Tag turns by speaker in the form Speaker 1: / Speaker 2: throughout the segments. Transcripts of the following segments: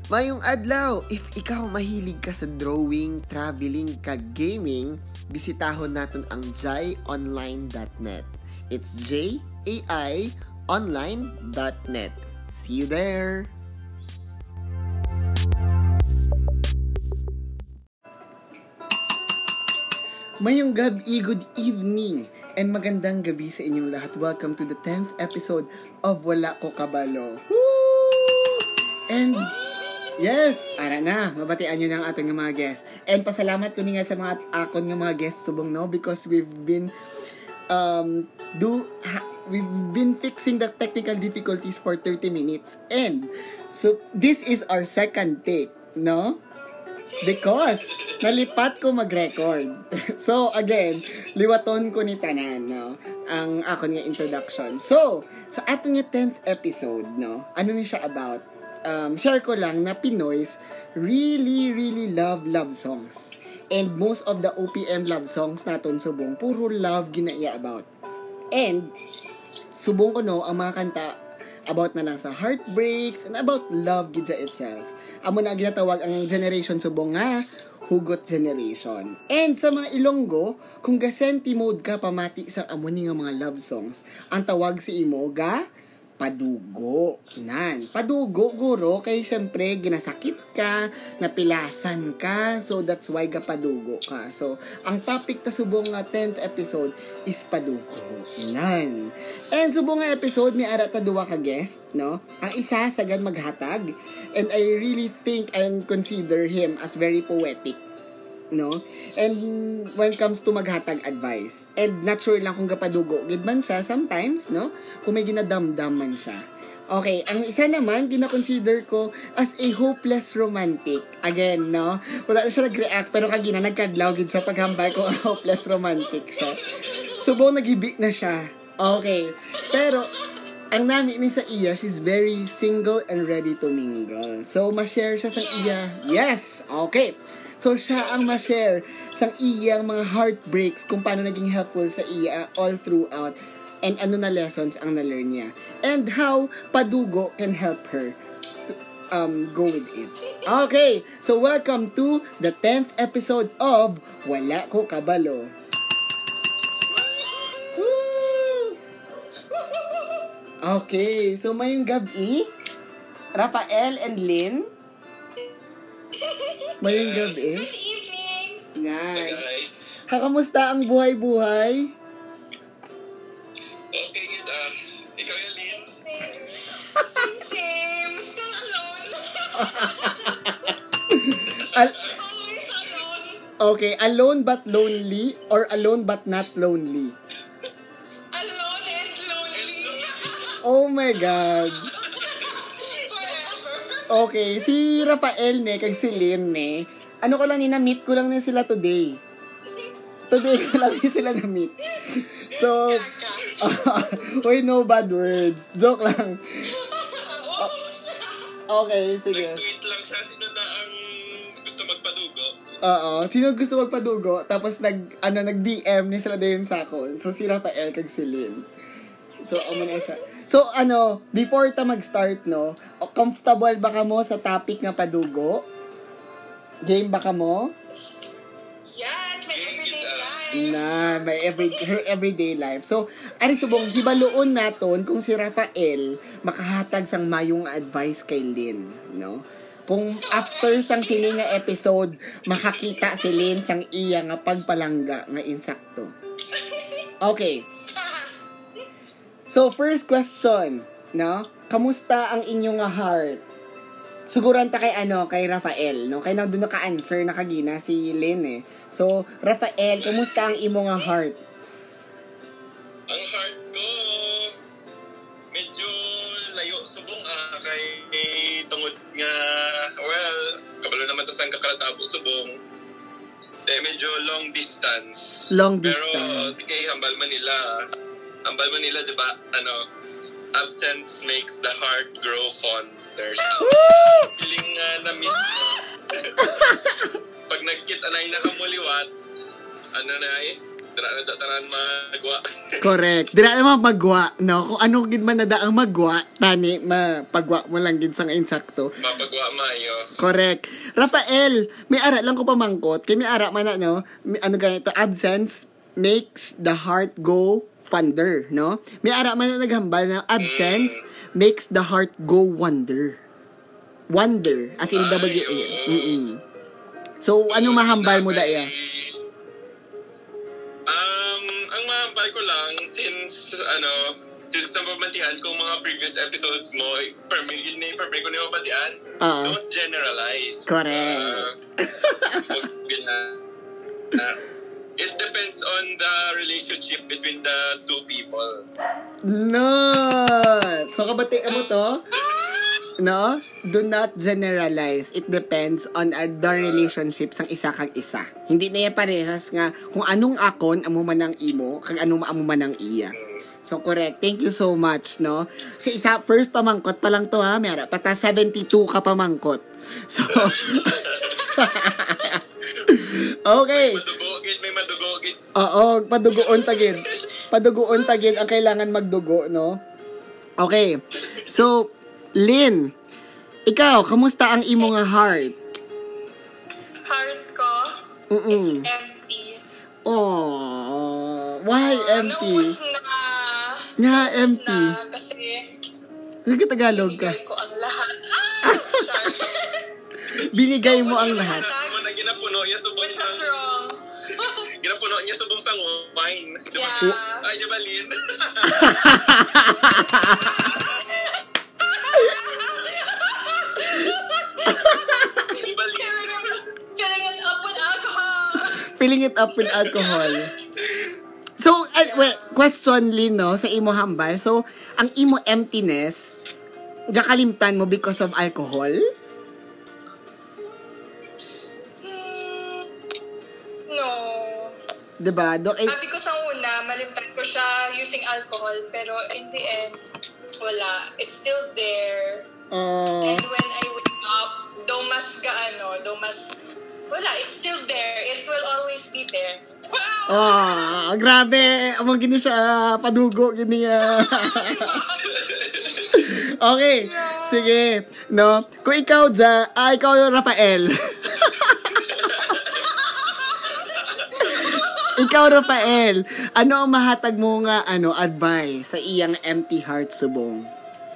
Speaker 1: Mayong adlaw, if ikaw mahilig ka sa drawing, traveling, gaming, bisitahon natin ang jayonline.net. It's JAIonline.net. See you there! Mayong gabi, good evening, and magandang gabi sa inyong lahat. Welcome to the 10th episode of Wala Ko Kabalo. Woo! And yes, ara na, mabatian nyo ng ating mga guests. And pasalamat ko nga sa mga akon ng mga guests subong no, because we've been fixing the technical difficulties for 30 minutes. And so this is our second take, no? Because nalipat ko mag-record. So again, liwaton ko ni tanan, no, ang akon nga introduction. So sa ating 10th episode, no, ano ni siya about? Share ko lang na Pinoys really love songs. And most of the OPM love songs naton subong puro love ginaiya about. And subong ko no ang mga kanta about na lang sa heartbreaks and about love gid sa itself. Amo na ginatawag ang generation subong nga hugot generation. And sa mga Ilonggo, kung gasenti mode ka pamati sa amo ni nga mga love songs, ang tawag si imo ga padugo. Inan. Padugo, guro, kay syempre, ginasakit ka, napilasan ka, so that's why padugo ka. So, ang topic ta subong nga 10th episode is padugo. Inan. And subong nga episode, may ara ta duwa ka guest, no? Ang isa, sagad maghatag, and I really think and consider him as very poetic, no? And when it comes to maghatag advice, and not sure lang kung gapadugo gid man siya sometimes, no, kung may ginadamdam man siya. Okay, ang isa naman gina-consider ko as a hopeless romantic. Again, no, wala na siya nag-react pero kagina nagkadlaw gid sa paghambal ko hopeless romantic siya. Subong nagibik na siya. Okay, pero ang nami ni sa iya, she's very single and ready to mingle. So ma-share siya sa iya. Yes, okay. So, siya ang ma-share sa iyang mga heartbreaks kung paano naging helpful sa iya all throughout and ano na lessons ang na-learn niya. And how padugo can help her go with it. Okay, so welcome to the 10th episode of Wala Ko Kabalo. Woo! Okay, so mayong gabi, Rafael and Lynn. Mayong gabi.
Speaker 2: Good evening.
Speaker 1: Yan.
Speaker 3: Hi guys.
Speaker 1: Kamusta ang buhay-buhay?
Speaker 3: Okay, good. Ikaw yung Lynn?
Speaker 2: Same. Still alone. Always alone.
Speaker 1: Okay, alone but lonely or alone but not lonely?
Speaker 2: Alone and lonely.
Speaker 1: Oh my God.
Speaker 2: Forever.
Speaker 1: Okay, si Rafael kag si Lynn ano ko lang na-meet ko lang na sila today. Today ko lang sila na-meet. So, wait, no bad words. Joke lang. Okay, sige.
Speaker 3: Nag-tweet lang siya sino na ang gusto magpadugo.
Speaker 1: Oo, sino gusto magpadugo, tapos nag-DM ni sila din sa akin. So, si Rafael kag si Lynn. So, na siya. So, before ta mag-start, no, comfortable ba ka mo sa topic nga padugo? Game ba ka mo?
Speaker 2: Yeah, it's my everyday life.
Speaker 1: May her everyday life. So, ari subong hibaloon naton kung si Rafael makahatag sang mayong advice kay Lynn, no? Kung after sang sini nga episode makakita si Lynn sang iya nga pagpalangga nga insakto. Okay. So, first question, no? Kamusta ang inyong heart? Siguran ta kay Rafael, no? Kay doon naka-answer na kagina si Lynn So, Rafael, kamusta ang imong heart?
Speaker 3: Ang heart ko, medyo layo subong kay tungod nga, well, kabalo naman ta sang kakalatabo subong. Medyo long distance.
Speaker 1: Long
Speaker 3: Pero,
Speaker 1: distance.
Speaker 3: kay hambal man nila, diba, absence makes the heart grow fonder. So, feeling na-miss mo. Pag nagkita na yung nakamuliwat, Dala na dataran magwa.
Speaker 1: Correct. Dira naman magwa, no? Kung ano gid man nada ang magwa, tani mapagwa mo lang gid sa insakto.
Speaker 3: Mapagwa mayo.
Speaker 1: Correct. Rafael, may ara lang ko pamangkot. Kay may ara man na, no? Ano ganito, absence makes the heart go fonder, no? May ara man na naghambal na absence makes the heart go wonder. Wonder, as in W-A. So, ano mahambal mo daya?
Speaker 3: Ang mahambal ko lang, since nababantihan ko mga previous episodes mo, permit ko na mabantihan, don't generalize.
Speaker 1: Correct.
Speaker 3: It depends on the relationship between the two people.
Speaker 1: No! So, kabati ka mo to? No? Do not generalize. It depends on the relationship sang isa kag isa. Hindi na yan parehas nga kung anong akon, amo man ang imo, kag anong amo man ang iya. So, correct. Thank you so much, no? Si isa, first pamangkot pa lang to, ha? Mayara, pata 72 ka pamangkot. So, okay.
Speaker 3: May madugogit.
Speaker 1: Oo, padugoon tagid. Padugoon tagid ang kailangan magdugo, no? Okay. So, Lynn, ikaw, kamusta ang imo nga heart?
Speaker 2: Heart ko, it's empty.
Speaker 1: Oh, why empty?
Speaker 2: Naubos na.
Speaker 1: Nga empty.
Speaker 2: Na, kasi
Speaker 1: Nagkatagalog ka.
Speaker 2: binigay ko ang lahat. Sorry.
Speaker 1: Binigay mo ang lahat.
Speaker 3: Mo na ginapuno niya subong
Speaker 2: What's wrong?
Speaker 3: Ginapuno niya subong sang wine.
Speaker 2: Yeah.
Speaker 3: Ay, di ba, Lynn? Di ba, Lynn?
Speaker 2: Filling it up with alcohol.
Speaker 1: Filling it up with alcohol. So, wait, question, Lynn, no, sa imo hambal. So, ang imo emptiness, gakalimtan mo because of alcohol?
Speaker 2: No.
Speaker 1: Diba?
Speaker 2: Sabi ko sa una, malimtan ko siya using alcohol, pero in the end, wala. It's still there. And when I wake up, wala, it's still there. It will always be there. Wow!
Speaker 1: Grabe. Amang gini siya, padugo, gini. Okay, sige. No? Kung ikaw, ikaw yung Rafael. Ikaw, Rafael, ano ang mahatag mo nga advice sa iyang empty heart subong?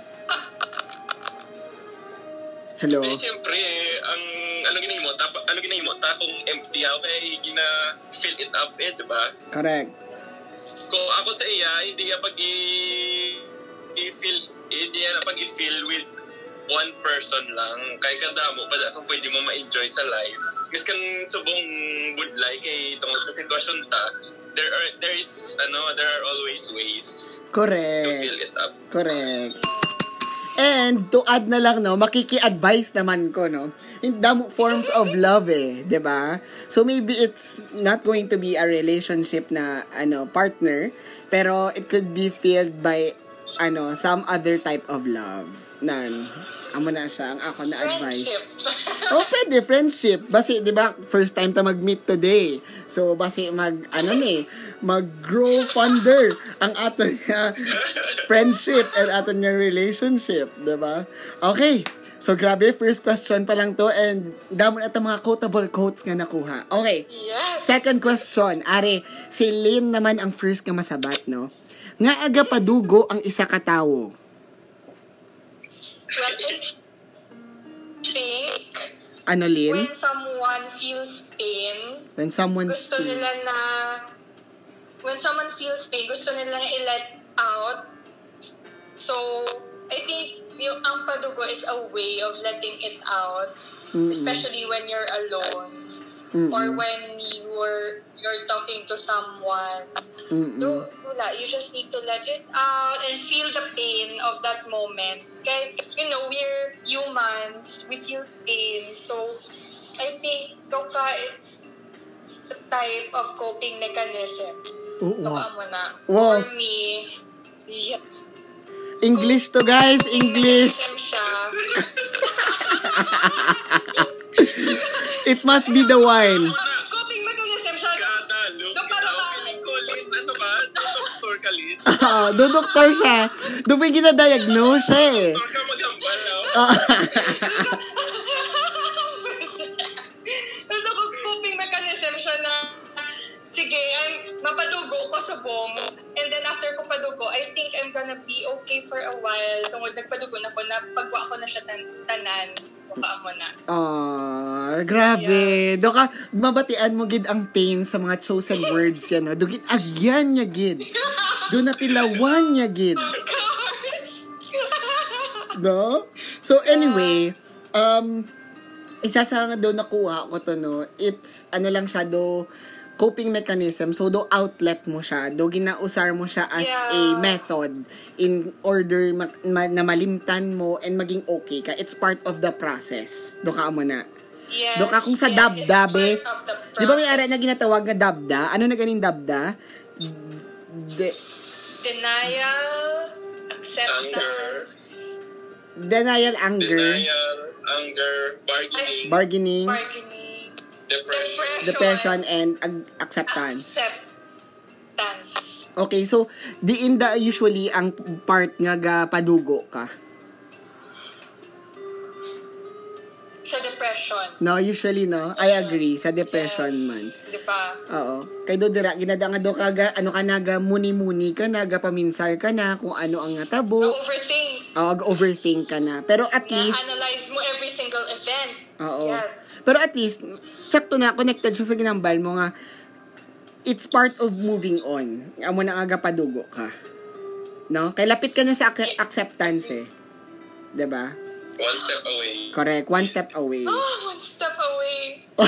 Speaker 1: Hello?
Speaker 3: Siyempre, ano ginahimo ta kung empty ako kay fill it up diba?
Speaker 1: Correct.
Speaker 3: Kung ako sa iya, hindi niya pag-i-fill with one person lang. Kay kada mo, pada kung pwede mo ma-enjoy sa life. Miskan subong budlay kay tungkol sa sitwasyon ta, there are always ways
Speaker 1: Correct.
Speaker 3: to fill it up.
Speaker 1: Correct. And to add na lang, no, makiki-advise naman ko, no, in damo forms of love, 'di ba? So maybe it's not going to be a relationship na partner, pero it could be filled by some other type of love. Amo na siya ang ako na advice. Pwede, friendship. Basi, di ba, first time ta mag-meet today. So, basi mag-grow fonder ang ato niya friendship and ato niya relationship. Di ba? Okay. So, grabe, first question pa lang to and damo na ito mga quotable quotes nga nakuha. Okay.
Speaker 2: Yes.
Speaker 1: Second question. Ari, si Lynn naman ang first nga masabat, no? Nga aga padugo ang isa ka tawo.
Speaker 2: Well, I think
Speaker 1: Ano, Lynn?
Speaker 2: when someone feels pain,
Speaker 1: When someone's
Speaker 2: gusto nila na when someone feels pain, gusto nila na i-let out. So, I think yung ang padugo is a way of letting it out, especially when you're alone or when you're talking to someone. Wala, you just need to let it out and feel the pain of that moment. Kaya, we're humans, we feel pain. So, I think it's a type of coping mechanism.
Speaker 1: Wow.
Speaker 2: Mo na.
Speaker 1: Wow.
Speaker 2: For me, yeah.
Speaker 1: English to, guys. English.
Speaker 2: Siya.
Speaker 1: It must be the wine.
Speaker 2: Coping mechanism siya.
Speaker 3: Kada look,
Speaker 2: No, parang
Speaker 3: feeling ko
Speaker 1: do doktor siya. Do may ginadiagnose siya eh.
Speaker 3: Doktor ka magambal,
Speaker 2: Ito ko coping mechanism siya na sige, mapadugo ko subong. And then after ko padugo, I think I'm gonna be okay for a while. Tungod nagpadugo na ko, pagwa ko na siya tanan. Bukaan mo na.
Speaker 1: Grabe. Yes. Do ka, mabatian mo gid ang pain sa mga chosen words yan. No? Do gid agyan niya gid. Do natilawan niya gid. No? So anyway, isa sa nga do nakuha ko to, no, it's ano lang siya, do coping mechanism. So, do outlet mo siya. Do ginausar mo siya as a method in order na malimtan mo and maging okay ka. It's part of the process. Do ka mo na.
Speaker 2: Yes.
Speaker 1: Do ka kung sa dabda, di ba may ara na ginatawag na dabda? Ano na ganing dabda?
Speaker 2: Denial, acceptance.
Speaker 1: Denial, anger, bargaining. Depression and acceptance. Okay, so diinda usually ang part nga padugo ka.
Speaker 2: Sa depression.
Speaker 1: No, usually no. I agree sa depression man.
Speaker 2: Di ba?
Speaker 1: Oo. Kay do dira ginada nga do kaga ano ka naga muni-muni ka naga paminsar ka na kung ano ang natabo.
Speaker 2: Overthink.
Speaker 1: Overthink ka na. Pero at least
Speaker 2: analyze mo every single event.
Speaker 1: Oo.
Speaker 2: Yes.
Speaker 1: Pero at least sakto na connected siya sa ginambal mo nga it's part of moving on. Amo na aga padugo ka. No? Kay lapit ka na sa acceptance eh. 'Di ba?
Speaker 3: One step away.
Speaker 1: Correct, one step away.
Speaker 2: One step away.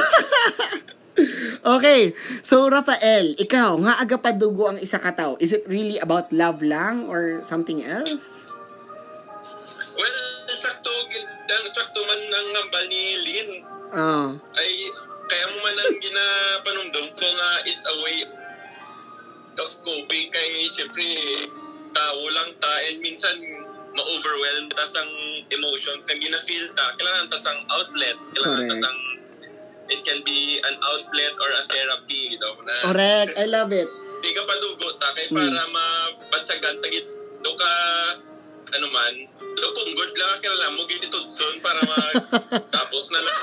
Speaker 1: Okay. So Rafael, ikaw nga aga padugo ang isa ka tao. Is it really about love lang or something else?
Speaker 3: Well, sakto man ang ngambal ni Lynn. Ay, kaya mo man ang ginapanumdum ko nga it's a way of coping kay syempre tao lang ta and minsan ma-overwhelm tas ang emotions na gina-feel ta. Kailangan tas ang outlet. Kailangan tas ang it can be an outlet or a therapy, you know, na.
Speaker 1: Correct. I love it.
Speaker 3: Di ka padugo ta kay para mabatsagan tagit do ka ano man, do punggod lang kailangan mo gid itudson para tapos na lang.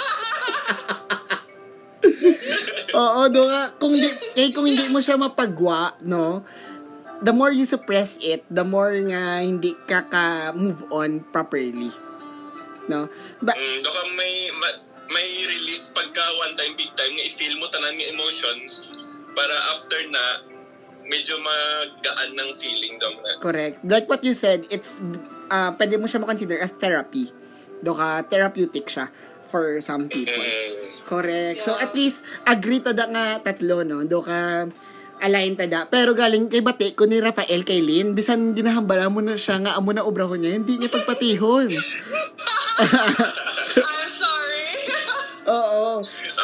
Speaker 1: Oo, do ka kung hindi mo siya mapagwa, no? The more you suppress it, the more nga hindi ka move on properly. No? But
Speaker 3: do ka may release pagka one time big time nga i-feel mo tanan nga emotions para after na medyo magaan ng feeling daw na.
Speaker 1: Correct. Like what you said, it's pwede mo siya ma-consider as therapy. Do ka therapeutic siya for some people. Correct. So at least agree tada nga tatlo, no? Do ka align tada. Pero galing kay bati ko ni Rafael kay Lynn, bisan ginahambala mo na siya nga amo na obrahon niya, hindi niya pagpatihon.
Speaker 2: I'm sorry.
Speaker 1: Oo.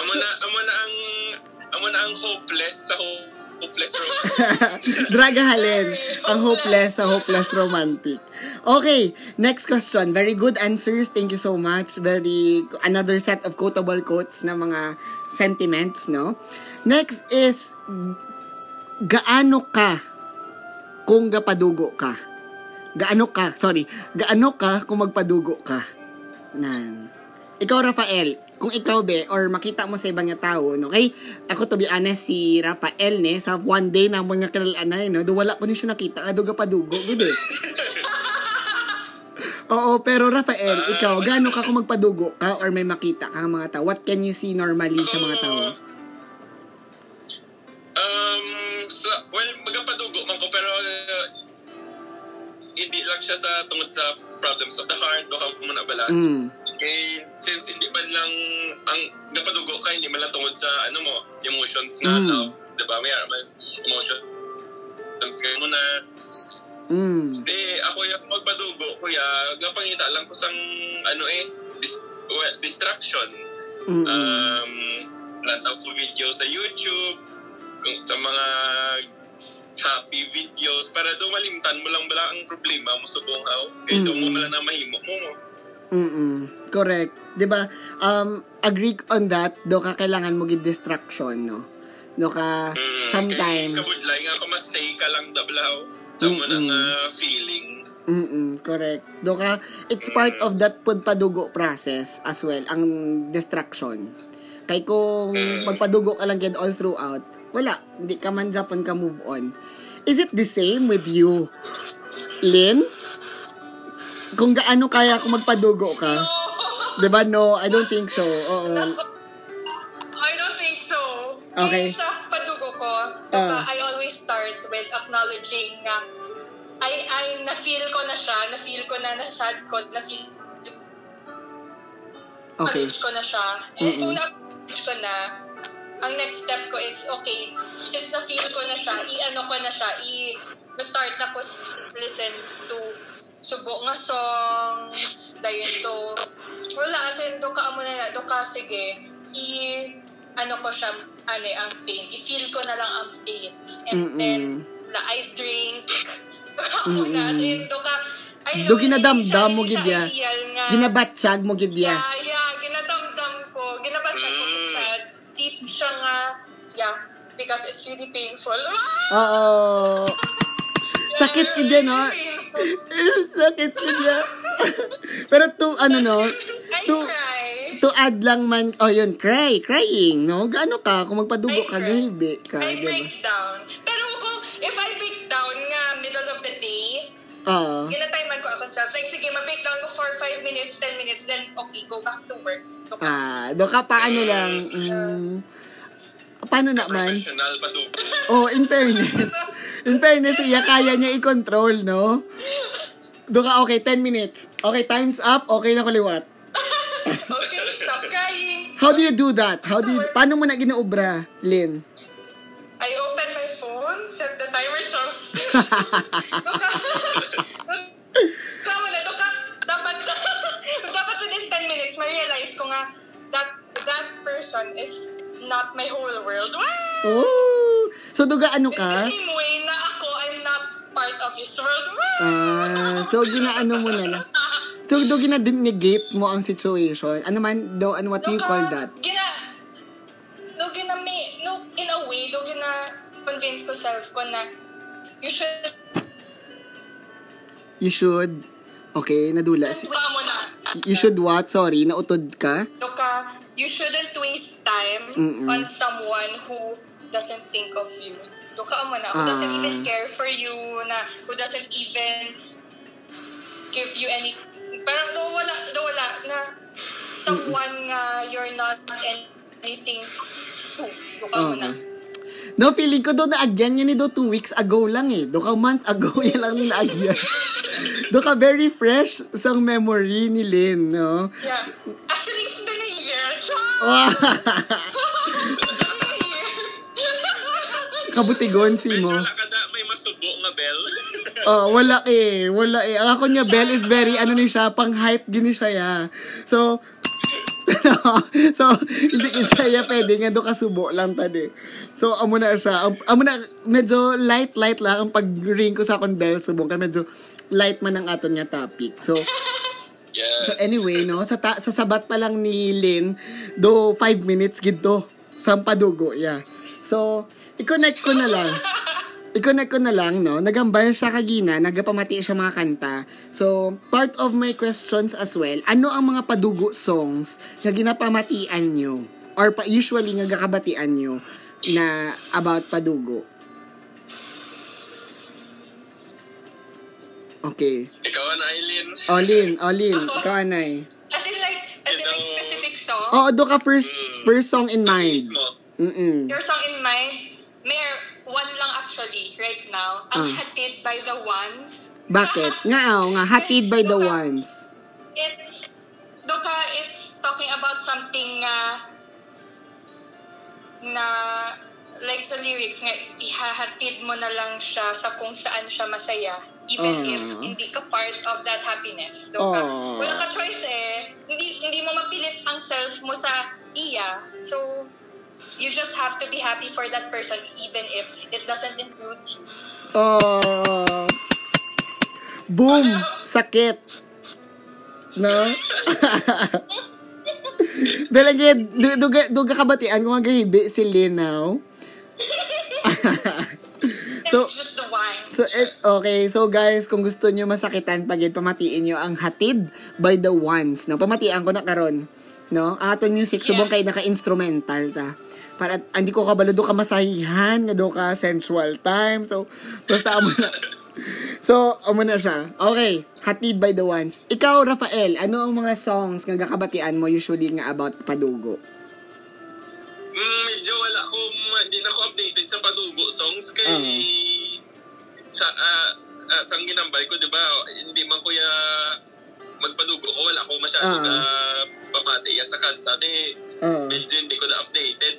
Speaker 3: Amo na ang hopeless sa hopeless romantic.
Speaker 1: Dragahalin ang hopeless sa hopeless romantic. Okay, next question. Very good answers. Thank you so much. Another set of quotable quotes na mga sentiments, no? Next is gaano ka kung gapadugo ka? Gaano ka kung magpadugo ka? Nan. Ikaw, Rafael, kung ikaw or makita mo sa ibang tao, no? Kay ako to be honest, si Rafael sa one day na mga kinalanay, no? Do wala ko ni siya nakita, aduga padugo, gud eh. Oo, pero Rafael, ikaw, gaano ka kung magpadugo ka or may makita ka mga tao? What can you see normally sa mga tao?
Speaker 3: Magapadugo man ko, pero hindi lang siya sa tungod sa problems of the heart, o how mo na balance. Okay, since hindi man lang ang napadugo ka, hindi man lang tungod sa emotions na love, diba? May emotions kayo mo na. Ako yung magpadugo, kuya, gapangita lang ko sang distraction. Lantaw ko video sa YouTube, sa mga happy videos, para malimtan mo lang bala ang problema mo subong how, kaya mo mala na mahimo mo.
Speaker 1: Correct. 'Di ba? Agree on that. Do ka kailangan mo gid distraction, no? Do ka sometimes
Speaker 3: kabudlay nga ko mas stay ka lang dablaw Sa mo ng feeling.
Speaker 1: Correct. Doka, it's part of that pagpadugo process as well, ang distraction. Kay kung magpadugo ka lang yan all throughout, wala, hindi ka man Japon ka move on. Is it the same with you, Lynn? Kung gaano kaya kung magpadugo ka? Diba? No, I don't think so. Oo.
Speaker 2: I don't think so.
Speaker 1: Okay.
Speaker 2: Sa padugo ko, I always start with acknowledging na I na-feel ko na siya, na-feel ko na na-sad ko, na-feel ko na siya. And kung na-acknowledge ko na, ang next step ko is, okay, since na-feel ko na siya, i-ano ko na siya, na-start na ko listen to subo nga songs, dayon to, wala, asin, doon ka amo na, doon ka, sige, ano ko siya, ang pain, i-feel ko na lang ang pain. And then, I drink, muna, asin, doon ka,
Speaker 1: do ginadamdam mo gidya. Ginabatsyag mo gidya.
Speaker 2: Yeah, ginadamdam ko. Ginabatsyag ko siya. Deep siya nga. Yeah, because it's really painful.
Speaker 1: Oo. Sakit gidya, no? Sakit gidya. Pero to add lang man, yun, crying, no? Gaano ka? Kung magpadugo ka, gahibi ka.
Speaker 2: I break down. Pero if I break down nga, middle of the day, ginatiman ko ako self. Like, sige, mag-break down ko for 5 minutes, 10 minutes, then, okay, go back to work.
Speaker 1: Doon ka paano lang, paano naman?
Speaker 3: Professional pa to.
Speaker 1: In fairness, kaya niya i-control, no? Doon ka, okay, 10 minutes. Okay, time's up, okay na kuliwat.
Speaker 2: Okay, stop crying.
Speaker 1: How do you do that? Paano mo na ginaobra, Lynn?
Speaker 2: I open my phone, set the timer shows. Dapat within 10 minutes, ma-realize ko nga that person is not my whole world. Wow!
Speaker 1: Oh! So, duga ano
Speaker 2: It's
Speaker 1: ka?
Speaker 2: the same way na ako, I'm not part of his world.
Speaker 1: So, ginaano mo na lang. So, do ginadinegate mo ang situation. Ano man, what do you call that?
Speaker 2: In a way, convince ko self ko na you should. Okay, nadula. You should what? Sorry, nautod ka? You shouldn't waste time on someone who doesn't think of you. Who doesn't even care for you, who doesn't even give you any. Parang wala na someone you're not anything to.
Speaker 1: No, feeling ko doon naagyan yan 2 weeks ago lang Do ka month ago yan lang naagyan. Do ka very fresh sang memory ni Lynn, no?
Speaker 2: Yeah. Actually, it's been a year.
Speaker 1: Kabutigon si mo.
Speaker 3: May masubo nga bell.
Speaker 1: Wala Ang ako niya, Bell is very, ni siya, pang-hype gini siya ya. So, hindi siya pwede nga do kasubo lang tadi. So, amo na siya. Medyo light lang ang pag-ring ko sa akong bell subong. Kaya medyo light man ang aton nga topic. So,
Speaker 3: yes.
Speaker 1: So anyway, no, sa sabat pa lang ni Lynn, do 5 minutes gito sa padugo, yeah. So, i-connect ko na lang, no? Nagambay siya kagina, nagapamati siya mga kanta. So, part of my questions as well, ano ang mga padugo songs na ginapamatian nyo? Or usually nga gakabatian nyo na about padugo? Okay.
Speaker 3: Ikaw na, Eileen.
Speaker 1: Lynn. Ikaw na
Speaker 2: As in like specific song?
Speaker 1: Do ka first song in mind.
Speaker 2: Your song in mind? One lang actually, right now. Ang Hatid by the Ones.
Speaker 1: Bakit? Nga, Hatid by the Ones.
Speaker 2: It's talking about something na like sa lyrics nga, ihahatid mo na lang siya sa kung saan siya masaya. Even if hindi ka part of that happiness. Wala ka choice Hindi mo mapilit ang self mo sa iya. So, you just have to be happy for that person even if it doesn't include you.
Speaker 1: Boom! Sakit! No? Dalagay, duga kabatian kung ang gahibi si Lynn now.
Speaker 2: It's just the wine.
Speaker 1: Okay. So, guys, kung gusto nyo masakitan pagid, pamatiin nyo ang Hatid by the Ones. No? Pamatian ko na karon. No? Ang aton music, subong kay naka-instrumental ta. Para hindi ko kabalo do ka masahihan, nga do ka sensual time. So, basta amo na. So, amo na siya. Okay, Hatid by the Ones. Ikaw, Rafael, ano ang mga songs nga kakabatian mo usually nga about padugo?
Speaker 3: Medyo wala ko, hindi na ako updated sa padugo songs kay sa ginambay ko, 'di ba? Hindi man kuya magpadugo ko, wala ko masyado na pamati sa kanta medyo hindi ko na updated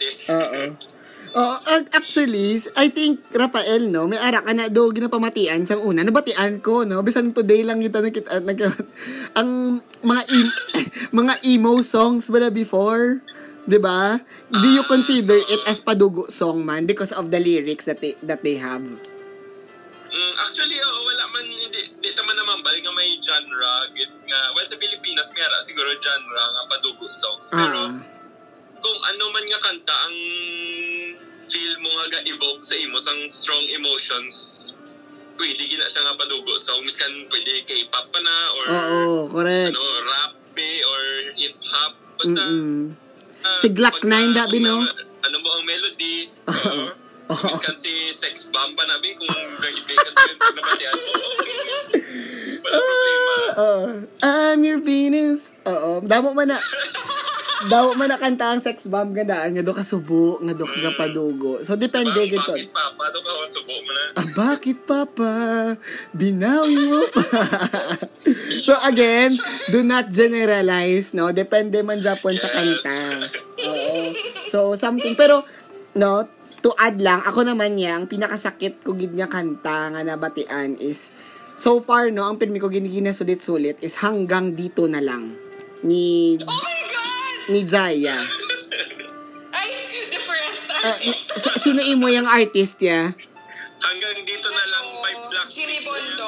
Speaker 1: Actually, I think, Rafael, no, may ara ka na do ginapamatian sang una. Nabatian ko, no? Bisan today lang kita ang mga emo songs bala before, 'di ba? Do you consider it as padugo song man because of the lyrics that they have?
Speaker 3: Actually, wala man, hindi naman bal nga may genre. Well, sa Pilipinas, nga siguro genre nga padugo songs. Pero, kung ano man nga kanta, ang feel mo nga ga-evoke sa imo, sang strong emotions, pwede gina siya nga padugo song. Miskan, pwede K-pop pa na, or
Speaker 1: correct.
Speaker 3: Rap, or hip-hop. Basta,
Speaker 1: si Glock 9 dabi, no?
Speaker 3: Ano mo ang melody? Miskan si Sex Bomb pa nabi kung gaibigan mo yung nabatian mo. Wala problema.
Speaker 1: I'm your Venus. Damo man na kanta ang Sex Bomb gandaan nga do ka subo, nga do ka padugo. So depende gito.
Speaker 3: Bakit papa do ka subo mo na?
Speaker 1: Bakit papa? Binawi mo pa. So again, do not generalize, no? Depende man Japon sa kanta. So something, pero no, to add lang, ako naman ang pinakasakit ko gid nga kanta nga nabatian is, so far, no, ang pinmi ko ginasulit-sulit is Hanggang Dito Na Lang. Ni
Speaker 2: Oh my God!
Speaker 1: Ni Jaya.
Speaker 2: Ay, different artist.
Speaker 1: Sino imo yung artist ya?
Speaker 3: Hanggang Dito Na Lang by Black.
Speaker 2: Jimmy Bondo.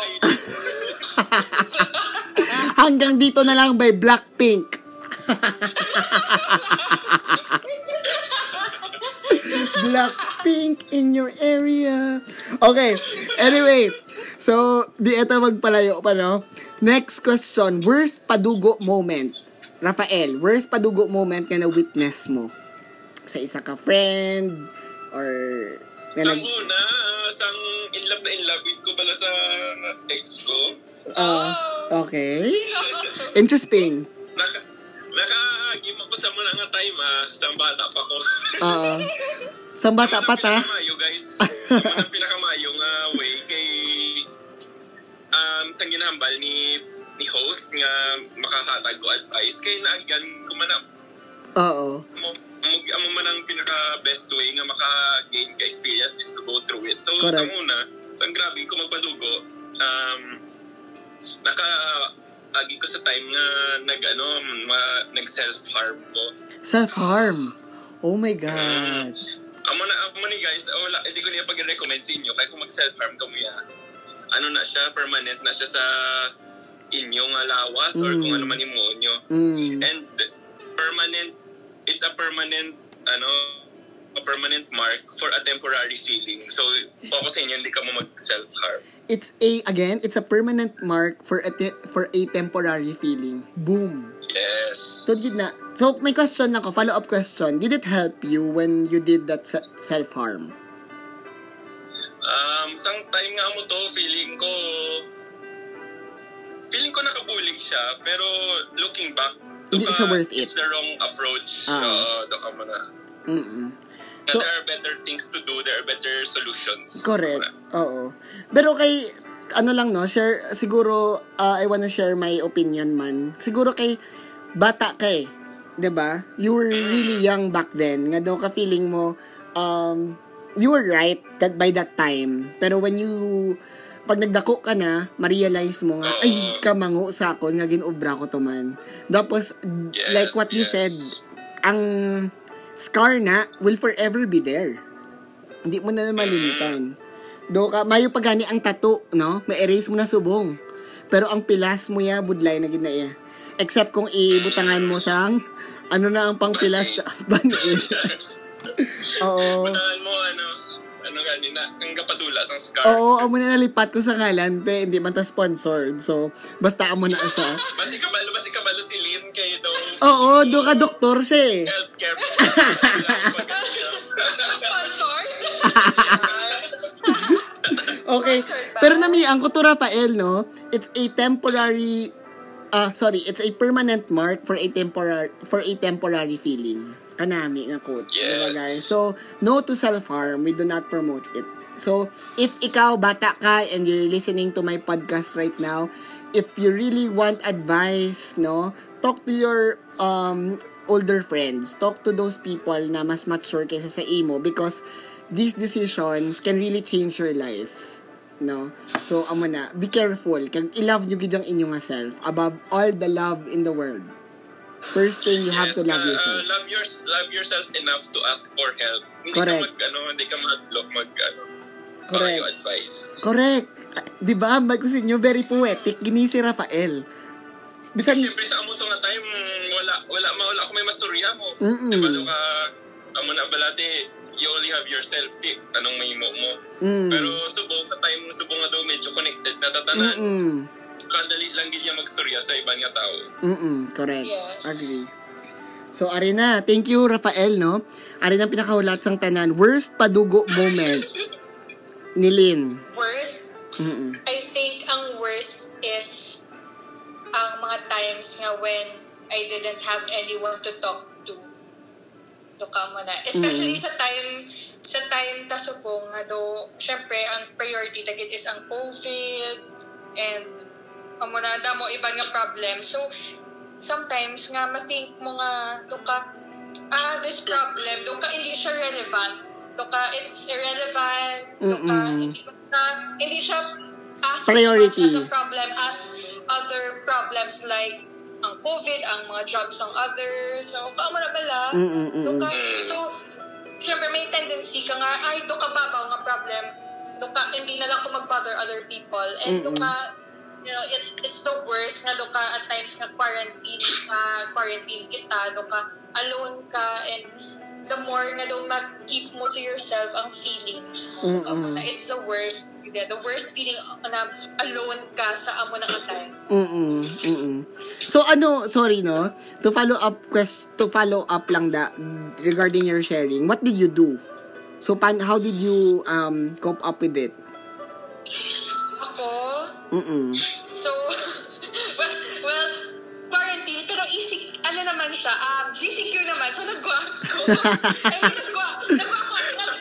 Speaker 1: Hanggang Dito Na Lang by Blackpink. Blackpink in your area. Okay. Anyway. So, di eto magpalayo pa, no? Next question. Worst padugo moment. Rafael, worst padugo moment nga na-witness mo? Sa isa ka friend? Or...
Speaker 3: Sang una, sang in love with ko pala sa ex ko.
Speaker 1: Okay. Interesting.
Speaker 3: Naka-game ako sa muna nga time, sang bata pa ko.
Speaker 1: Sang bata pa ta?
Speaker 3: Pinakamayo, guys. Ang pinakamayo nga way kay sang ginambal ni host nga makahatag ko advice kay naagyan ko man amo man ang pinaka best way nga maka-gain ka experience is to go through it. So sang una, sang grabe ko magpadugo, agi ko sa time nga nag self-harm ko.
Speaker 1: Self-harm? Oh my God.
Speaker 3: Amo ni guys, wala, hindi ko niya pag-recommend sa inyo kaya kung mag-self-harm ka mo na siya, permanent na siya sa inyong lawas or kung ano man imo nyo. And it's a permanent mark for a temporary feeling. So, focus sa inyo, hindi ka mo mag-self-harm.
Speaker 1: It's a permanent mark for a temporary feeling. Boom.
Speaker 3: Yes.
Speaker 1: So, may question lang ko, follow-up question. Did it help you when you did that self-harm?
Speaker 3: Sang time nga mo to, feeling ko nakabulig siya, pero looking back,
Speaker 1: hindi siya worth it.
Speaker 3: It's the wrong approach. Doka mo na. So, there are better things to do, there are better solutions.
Speaker 1: Correct. Oo. Pero kay, share, siguro, I wanna share my opinion man. Siguro kay, bata kay, 'di ba? You were really young back then. Nga daw ka feeling mo, you were right by that time. Pero when pag nagdako ka na, ma-realize mo nga, ay, kamango sa ako, nga ginobra ko to man. Tapos, like what you said, ang scar na will forever be there. Hindi mo na malimutan. Mayo pa gani ang tattoo, no? May-erase mo na subong. Pero ang pilas mo budlay na ginaya. Except kung ibutangan mo sang, na ang pang pilas na banid. Oo.
Speaker 3: Butangan mo, kang kapadula sang scar.
Speaker 1: Oo, amo na nalipat ko sa ngalan, te. Hindi man ta sponsored. So, basta amo na sa...
Speaker 3: Basi kabalo si Lynn kayo daw.
Speaker 1: Oo, do ka doktor siya eh.
Speaker 3: Healthcare.
Speaker 2: Sponsored?
Speaker 1: Okay. Pero namiang ko to, Rafael, no? It's a temporary... it's a permanent mark for a temporary feeling. Kanami nga quote.
Speaker 3: Yes.
Speaker 1: Diba, guys? So, no to self-harm. We do not promote it. So, if ikaw, bata ka, and you're listening to my podcast right now, if you really want advice, no, talk to your older friends. Talk to those people na mas mature kaysa sa imo because these decisions can really change your life. No? So, amo na, be careful. Kag i-love nyo gid ang inyong self above all the love in the world. First thing, you have to love yourself.
Speaker 3: Love yourself enough to ask for help.
Speaker 1: Correct.
Speaker 3: Hindi ka
Speaker 1: Correct.
Speaker 3: advice.
Speaker 1: Correct. Di ba? Ambag ko sa inyo, very poetic. Gini si Rafael. Bisan,
Speaker 3: Siyempre sa amo to nga time, wala ako may masturya mo.
Speaker 1: Mm-mm.
Speaker 3: Diba do ka, amo na balate, you only have yourself, anong may mo. Pero subong nga daw medyo connected na tatanan. Kadali lang gid niya magstorya sa ibang nga tao.
Speaker 1: Correct.
Speaker 2: Yes.
Speaker 1: Agree. So, ari na. Thank you, Rafael, no? Ari na pinakahulat sang tanan. Worst padugo moment ni Lynn.
Speaker 2: Worst? I think ang worst is ang mga times nga when I didn't have anyone to talk to. Ka mo na. Especially sa time ta subong nga do, syempre ang priority dagit is ang COVID and amo na damo iba nga problem. So sometimes nga ma-think mo nga do ka this problem do ka hindi siya relevant. Do ka it's irrelevant. Do ka hindi siya as
Speaker 1: priority
Speaker 2: much as a problem as other problems like ang COVID, ang mga jobs ng others. So, kaamo na bala. So, siyempre may tendency ka nga, do ka babaw nga problem. Do ka, hindi na lang ko mag-bother other people. And do ka, it's the worst nga do ka at times nga quarantine kita. Do ka, alone ka. And the more nga do mag-keep mo to yourself ang feelings mo. It's the worst. The worst feeling na alone ka sa amo na atay.
Speaker 1: So sorry no, to follow up lang regarding your sharing, what did you do? So how did you cope up with it?
Speaker 2: Ako? So well quarantine pero naman siya, GCQ naman, so nagwa ako. Nagwa ako.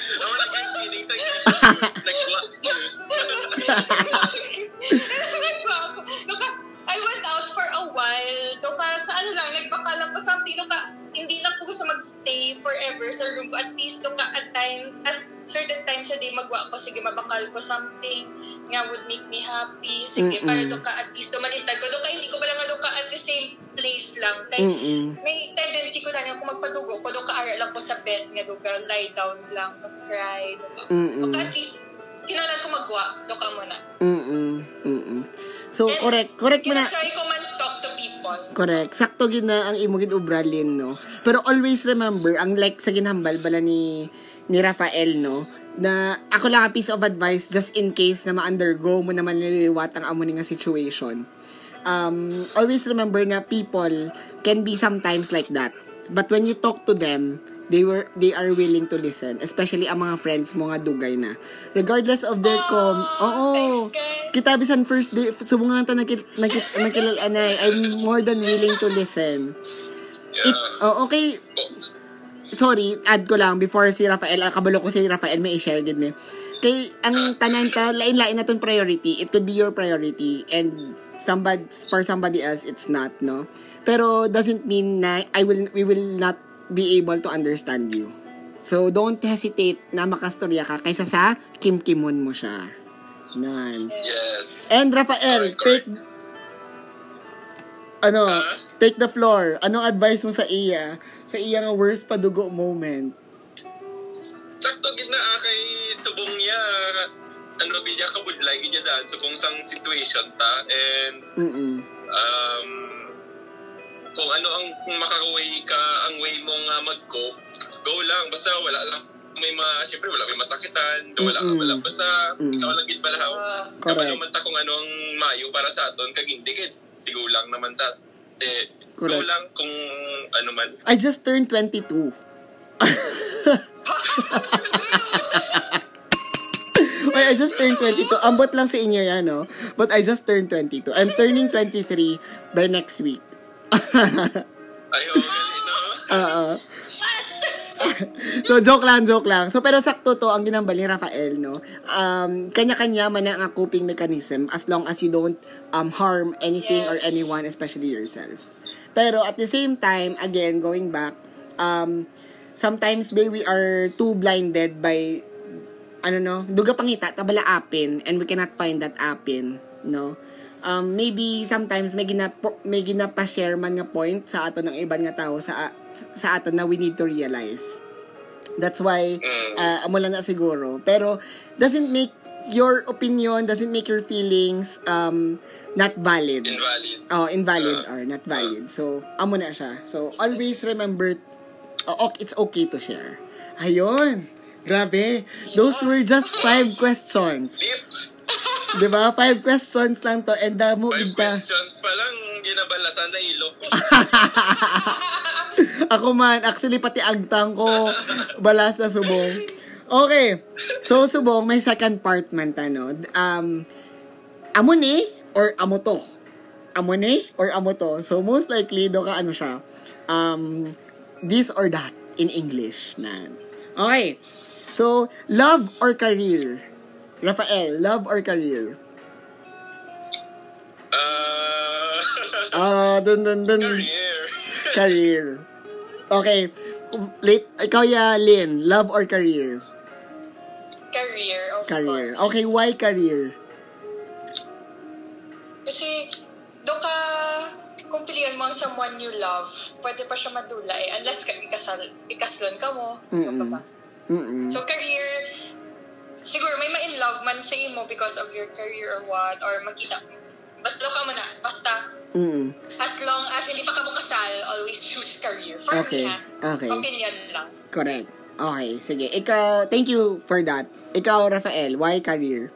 Speaker 2: I went out for a while. Sa nagbaka lang ko something. Hindi lang ko gusto magstay forever sa room ko. At least, at certain times sa day, magwa ko. Sige, mabakal ko something nga would make me happy. Sige, para at least dumanitag ko. Hindi ko ba lang at the same place lang. Kaya may tendency ko lang kung magpadugo ko. Ara lang ko sa bed. Nga, lie down lang. Cry. At least, kinalan ko magwa. Doka muna.
Speaker 1: So, correct mo na.
Speaker 2: Kinatry ko man talk to people.
Speaker 1: Correct. Sakto gina ang imo gid ubralin, no? Pero always remember, ang sa ginhambal bala ni Rafael, no? Na ako lang a piece of advice just in case na ma-undergo mo naman nililiwat ang amo ni nga situation. Always remember na people can be sometimes like that. But when you talk to them, they are willing to listen, especially ang mga friends mo nga dugay na regardless of their kita bisan first day subungan ta nakilalanay, I'm more than willing to listen. Okay, sorry, add ko lang before si Rafael, kabalo ko si Rafael may i-share gid ni kay ang tanan ta lain-lain naton priority. It could be your priority and for somebody else it's not, no? Pero doesn't mean na we will not be able to understand you. So, don't hesitate na makastorya ka kaysa sa kimkimon mo siya. Nan.
Speaker 3: Yes.
Speaker 1: And Rafael, take the floor. Anong advice mo sa iya? Sa iya nga worst padugo moment?
Speaker 3: Sakto gid na kay subong niya. Bidya ka budlay gid daan subong sang situation ta and kung ano ang makaka-way ka, ang way mo nga mag-cope, go lang. Basta wala lang syempre wala may masakitan, wala ka wala. Basta, ikaw lang gid balahaw. Kapag naman ta kung anong mayo para sa aton, kag hindi kay tigulang naman ta. Go lang kung ano man.
Speaker 1: I just turned 22. Wait, I just turned 22. Ambot lang sa inyo yan, no? But I just turned 22. I'm turning 23 by next week.
Speaker 3: Ayaw, gali, no?
Speaker 1: So, joke lang. So, pero sakto to, ang ginambal ni Rafael, no? Kanya-kanya man ang coping mechanism as long as you don't harm anything or anyone, especially yourself. Pero at the same time, again, going back, sometimes we are too blinded by duga pangita, tabala apin, and we cannot find that apin, no? Maybe sometimes may ginapa-share man nga point sa ato ng ibang nga tao sa ato na we need to realize. That's why, amo lang na siguro. Pero, doesn't make your opinion, doesn't make your feelings not valid. Invalid or not valid. So, amo na siya. So, always remember, it's okay to share. Ayun. Grabe. Those were just 5 questions. Diba? 5 questions lang to. And damo
Speaker 3: 5 questions pa lang, ginabalasan na ilo.
Speaker 1: Ako man, actually pati agtang ko, balas na subong. Okay. So, subong, may second part man tanod. Amo ni or amo to? Amo ni or amo to? So, most likely, do ka siya. This or that in English. Okay. So, love or career? Rafael, love or career? Dun. Career. Okay. Ikaw Lynn, love or career?
Speaker 2: Career, of
Speaker 1: Career.
Speaker 2: course.
Speaker 1: Okay, why career?
Speaker 2: Kasi, kung pilihan mo ang someone you love, pwede pa siya madula unless ikaslon ka mo. So, career, siguro may ma-in love man sa imo because of your career or what, or makita, basta ka mo na, basta, as long as hindi pa ka mo kasal, always choose career. For me,
Speaker 1: Okay.
Speaker 2: Opinion lang.
Speaker 1: Correct. Okay, sige. Ikaw, thank you for that. Ikaw, Rafael, why career?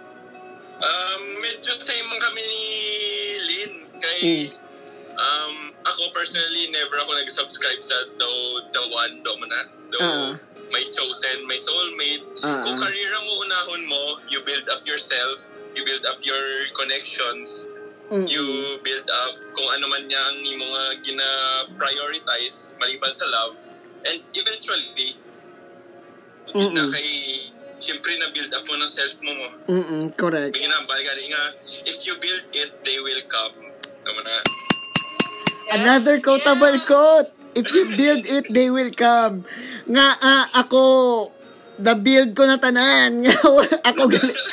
Speaker 3: Medyo same kami ni Lynn. Kay, ako personally, never ako nag-subscribe sa the one, may chosen, may soulmate. Kung career ang uunahon mo, you build up yourself, you build up your connections, you build up kung ano man niya ang mga gina-prioritize maliban sa love. And eventually, na kay, siyempre na-build up mo ng self mo.
Speaker 1: Correct.
Speaker 3: Bigyan nga, if you build it, they will come. Tama na.
Speaker 1: Another quotable quote. If you build it, they will come. Nga, ako, the build ko na tanan. Ako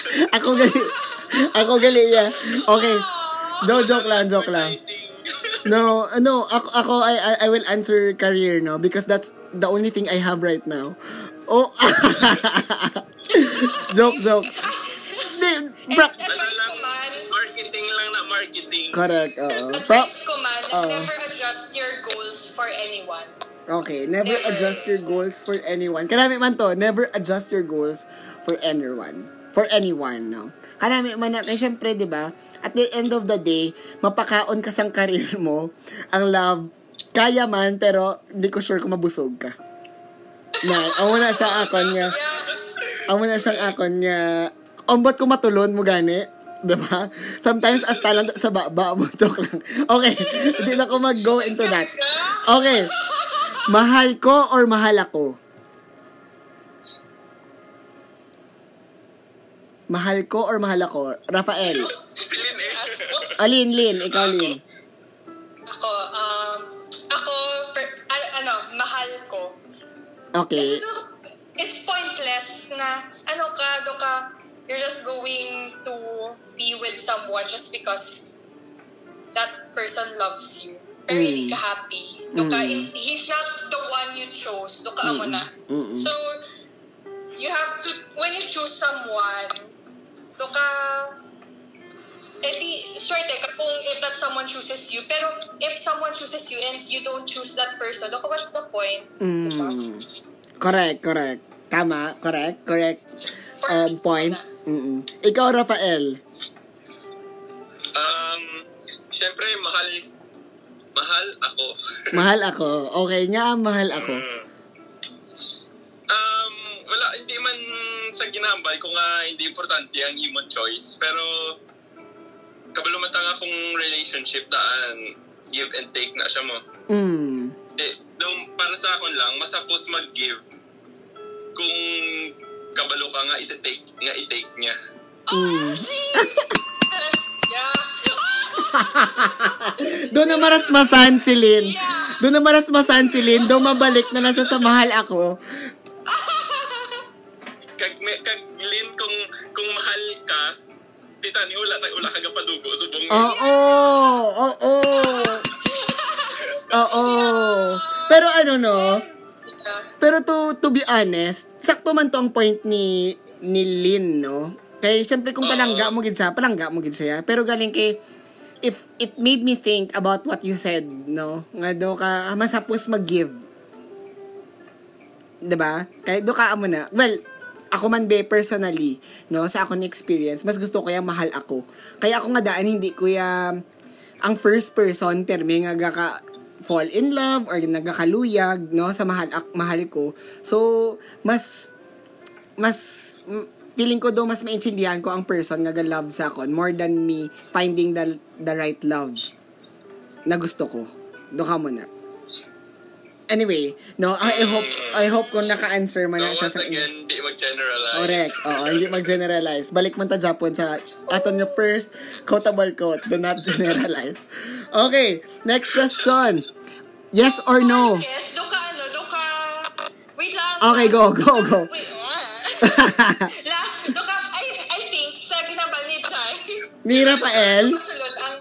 Speaker 1: gali. Yeah. Okay. No, joke lang. No, ako, I will answer career, no? Because that's the only thing I have right now. Oh, joke.
Speaker 3: Marketing lang na marketing.
Speaker 1: Correct,
Speaker 2: Advice ko man, never adjust your goals for anyone.
Speaker 1: Okay, never adjust your goals for anyone. Kanami man to, never adjust your goals for anyone. For anyone, no? Kanami man na, kaya syempre, di ba, at the end of the day, mapakaon ka sang career mo, ang love, kaya man, pero hindi ko sure kung mabusog ka. Amo na siyang akon niya, ombot ko matulon mo gani, diba? Sometimes as talang sa baba mo, joke lang. Okay, hindi na ko mag-go into that. Okay, mahal ko or mahal ako? Mahal ko or mahal ako? Rafael. Lynn, ikaw Lynn.
Speaker 2: Ako, mahal ko.
Speaker 1: Okay.
Speaker 2: Kasi it's pointless na, you're just going to be with someone just because that person loves you. Pero hindi ka happy. He's not the one you chose. Amo na. So, you have to, when you choose someone, swerte ka kung if that someone chooses you. Pero if someone chooses you and you don't choose that person, what's the point?
Speaker 1: Correct. Tama, correct point. Ikaw, Rafael.
Speaker 3: Siyempre, mahal ako.
Speaker 1: Mahal ako. Okay nga, mahal ako.
Speaker 3: Wala, hindi man sa ginambal kung hindi importante ang imong choice. Pero, kabalumatan akong relationship daan give and take na siya mo. Para sa akin lang, masapos mag-give kung kabalo ka nga i-take niya.
Speaker 1: Doon na marasmasan si Lynn. Doon mabalik na lang siya sa mahal ako.
Speaker 3: Kag Lynn, kung mahal ka, titani, wala ka padugo. Subong Oo. Pero pero to be honest, sakto man to ang point ni Lynn, no? Kaya syempre kung palangga mo gid siya. Pero galing kay, if it made me think about what you said, no? Nga do ka masapos mag-give. 'Di ba? Kaya do ka amo na. Well, ako man personally, no, sa akong experience, mas gusto ko yung mahal ako. Kaya ako nga daan hindi ko ang first person termi nga gaka fall in love or nagakaluyag, no, sa mahal ko. So, mas feeling ko do mas maintindihan ko ang person nga ga-love sa akon more than me finding the right love na gusto ko. Do ka muna. Anyway, no, I hope kung naka-answer man na siya sa again, hindi mag-generalize.
Speaker 1: Correct. Oo, hindi mag-generalize. Balik man ta Japon sa aton nga first quotable quote, do not generalize. Okay, next question. Yes or no?
Speaker 2: Yes, wait lang.
Speaker 1: Okay, go.
Speaker 2: Wait, last, I think, sa ginambal ni Chai.
Speaker 1: Ni Rafael?
Speaker 2: Masulod ang...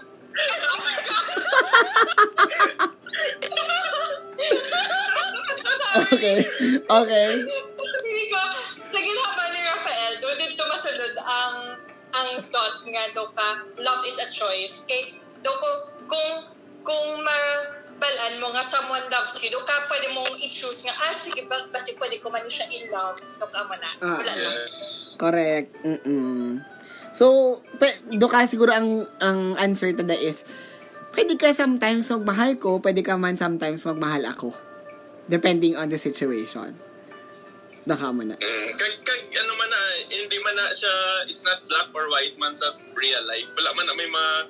Speaker 1: Okay.
Speaker 2: Hindi ko, sa ginambal ni Rafael, doon dito masulod ang thought nga love is a choice. Kay, kung mabalaan mo nga someone loves you, pwede mong i-choose nga, sige, basi pwede ko man siya in-love. Mo na. Wala lang.
Speaker 1: Correct. So, doka siguro ang answer to that is, pwede ka sometimes magmahal ko, pwede ka man sometimes magmahal ako. Depending on the situation. Doka mo na.
Speaker 3: Hindi man na siya, it's not black or white man sa real life. Wala man na may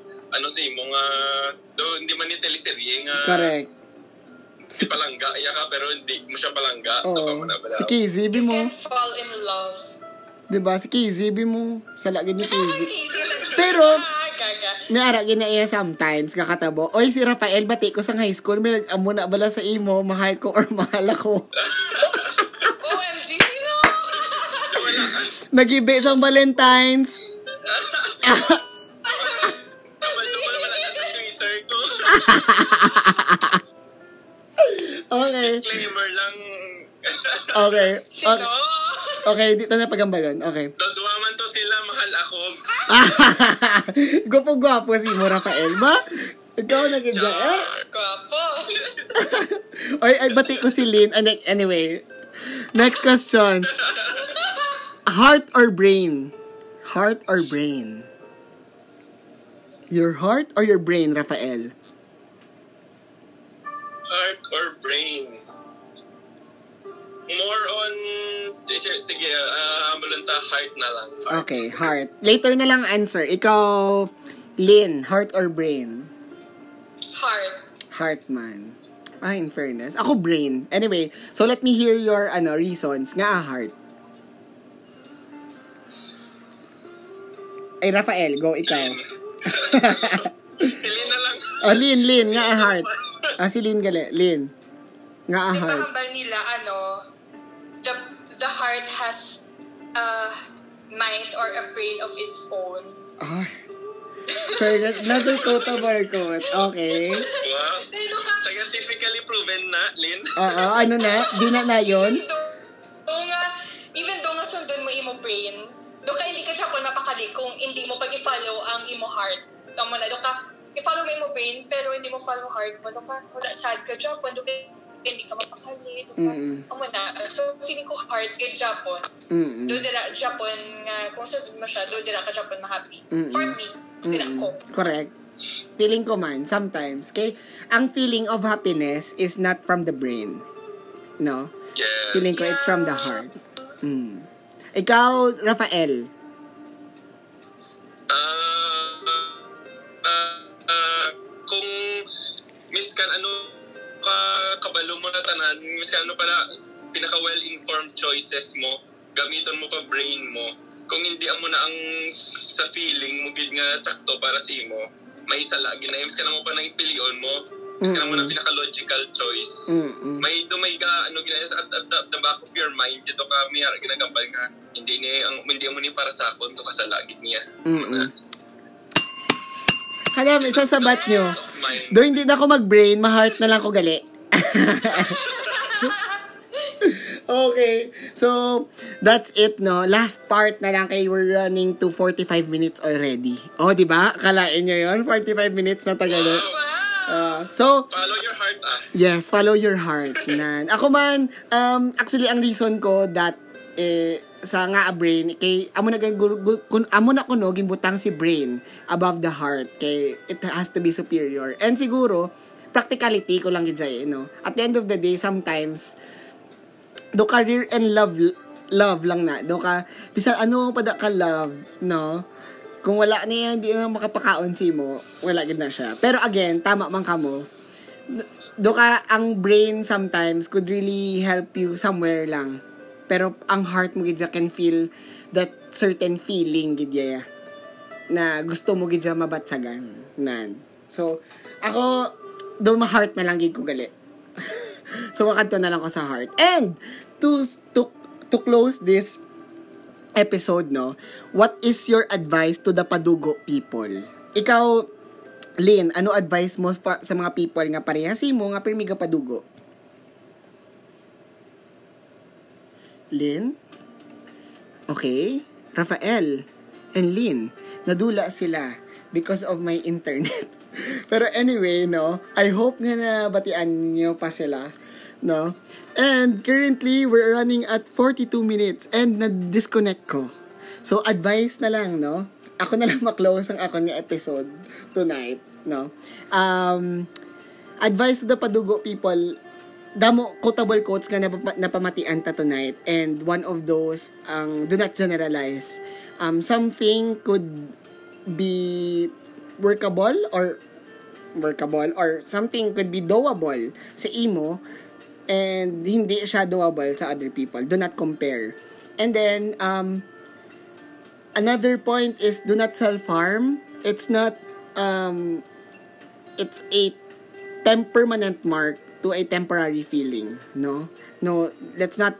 Speaker 3: hindi man ni teleserye nga.
Speaker 1: Correct.
Speaker 3: Si palangga, ka, pero hindi mo siya palangga.
Speaker 1: Si KZB mo.
Speaker 2: You can fall in love.
Speaker 1: Diba? Si KZB mo. Sa lagi ni KZB. Pero, may ara ginaiya sometimes, kakatabo. Oy, si Rafael, bati ko sa high school, may nag-amo na bala sa imo, mahal ko or mahal ako.
Speaker 2: OMG, no!
Speaker 1: Nag-ibe sa Valentine's. Okay.
Speaker 3: Disclaimer lang.
Speaker 1: Okay.
Speaker 2: Sino?
Speaker 1: Okay, dito na pagambalon. Okay.
Speaker 3: Dodua man to sila, mahal ako.
Speaker 1: Gwapo si mo, Rafael. Ba? Ikaw na ganyan.
Speaker 2: Gwapo.
Speaker 1: Ay, bati ko si Lynn. Anyway. Next question. Heart or brain? Heart or brain? Your heart or your brain, Rafael?
Speaker 3: Heart or brain? More on... Sige, ambulanta, heart na lang. Heart.
Speaker 1: Okay, heart. Later na lang answer. Ikaw, Lynn, heart or brain?
Speaker 2: Heart.
Speaker 1: Heart man. In fairness. Ako brain. Anyway, so let me hear your reasons. Nga heart. Ay, Rafael, go, ikaw.
Speaker 3: Lynn na lang.
Speaker 1: Lynn, nga heart. Si Lynn gali. Lynn. Nga heart.
Speaker 2: Ipahambal nila, the heart has a mind or a brain of its own.
Speaker 1: Fairness. Another quotable quote. Okay.
Speaker 3: Wow. Scientifically proven na, Lynn.
Speaker 1: Ano na? Di na yun?
Speaker 2: Even though nga sundon mo imo brain, doka hindi ka Japon mapakali kung hindi mo pag-i-follow ang imo heart. Tama na, doka i-follow mo imo brain, pero hindi mo follow heart mo. Doka, wala sad ka Japon. Doka, hindi ka mapakalit.
Speaker 1: Mm-mm.
Speaker 2: So, feeling ko heart kay Japon.
Speaker 1: Mm-mm.
Speaker 2: Do dira Japon nga, kung sudod mo siya, do dira ka Japon ma-happy.
Speaker 1: Mm-mm.
Speaker 2: For me, dira ko.
Speaker 1: Correct. Feeling ko man, sometimes. Kay, ang feeling of happiness is not from the brain. No?
Speaker 3: Yes.
Speaker 1: Feeling ko it's from the heart. Ikaw, Rafael.
Speaker 3: Kung miskan kabalo mo na tanan, miskan pala pinaka well-informed choices mo, gamiton mo pa brain mo. Kung hindi mo na ang sa feeling mo gid nga sakto para sa imo, may isa lagi na miskan mo pa nang ipilion mo. Miskan mo na pinaka logical choice. May ginaya sa at the back of your mind dito ka may ginagambal nga hindi mo ni para sa akon to kasalagid niya.
Speaker 1: Kaya may sasabat nyo. Do hindi na ako mag-brain, ma-heart na lang ko gali. Okay. So, that's it, no? Last part na lang kay we're running to 45 minutes already. Oh, di ba? Kalain nyo yun? 45 minutes na tagali. So,
Speaker 3: follow your heart,
Speaker 1: Yes, follow your heart. Ako man, actually, ang reason ko that sa nga a brain kay amo na kuno gimbutang si brain above the heart kay it has to be superior, and siguro practicality ko lang gid no, at the end of the day sometimes do career and love lang na do ka bisan ano pada ka love, no, kung wala niya hindi na makapakaon si mo wala gid na siya. Pero again tama man kamo do ka ang brain sometimes could really help you somewhere lang. Pero ang heart mo gidya can feel that certain feeling gidya na gusto mo gidya mabatsagan nan. So ako do ma heart na lang gid ko gali. So wakadto na lang ko sa heart. And to close this episode, no, what is your advice to the padugo people? Ikaw, Lynn, ano advice mo sa mga people nga parehas mo nga permiga padugo? Lynn? Okay. Rafael and Lynn, nadula sila because of my internet. Pero anyway, no, I hope nga nabatian nyo pa sila, no? And currently, we're running at 42 minutes and na-disconnect ko. So, advice na lang, no? Ako na lang ma-close ang ako nga episode tonight, no? Advice to the padugo people, damo quotable quotes nga napamatian ta tonight, and one of those do not generalize. Something could be workable or something could be doable sa imo and hindi siya doable sa other people. Do not compare. And then another point is do not self-harm. It's not it's a permanent mark to a temporary feeling, no, let's not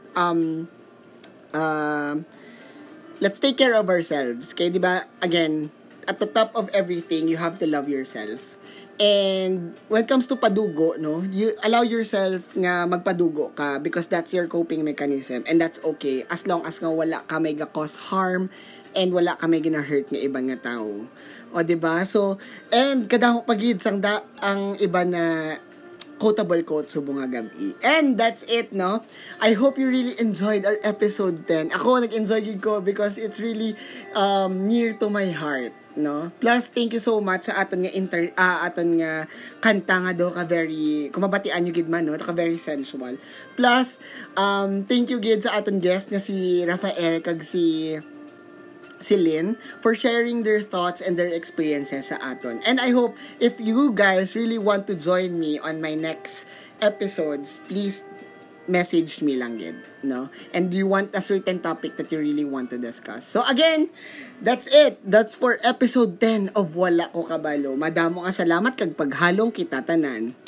Speaker 1: let's take care of ourselves, kaya diba, again, at the top of everything you have to love yourself. And when it comes to padugo, no, you allow yourself nga magpadugo ka because that's your coping mechanism, and that's okay as long as nga wala ka may cause harm and wala ka may gina-hurt nga ibang nga tao, o diba? So, and kadang pagid sang ang iba na quotable quote subong nga gabi. And that's it, no? I hope you really enjoyed our episode 10. Ako nag-enjoy gid ko because it's really near to my heart, no? Plus thank you so much sa aton nga kanta nga do ka very kumabatian you gid man, no? Ka very sensual. Plus thank you gid sa aton guest nga si Rafael kag si Lynn for sharing their thoughts and their experiences sa aton. And I hope if you guys really want to join me on my next episodes, please message me lang gid, no? And you want a certain topic that you really want to discuss. So again, that's it. That's for episode 10 of Wala Ko Kabalo. Madamo nga salamat kag paghalong kita tanan.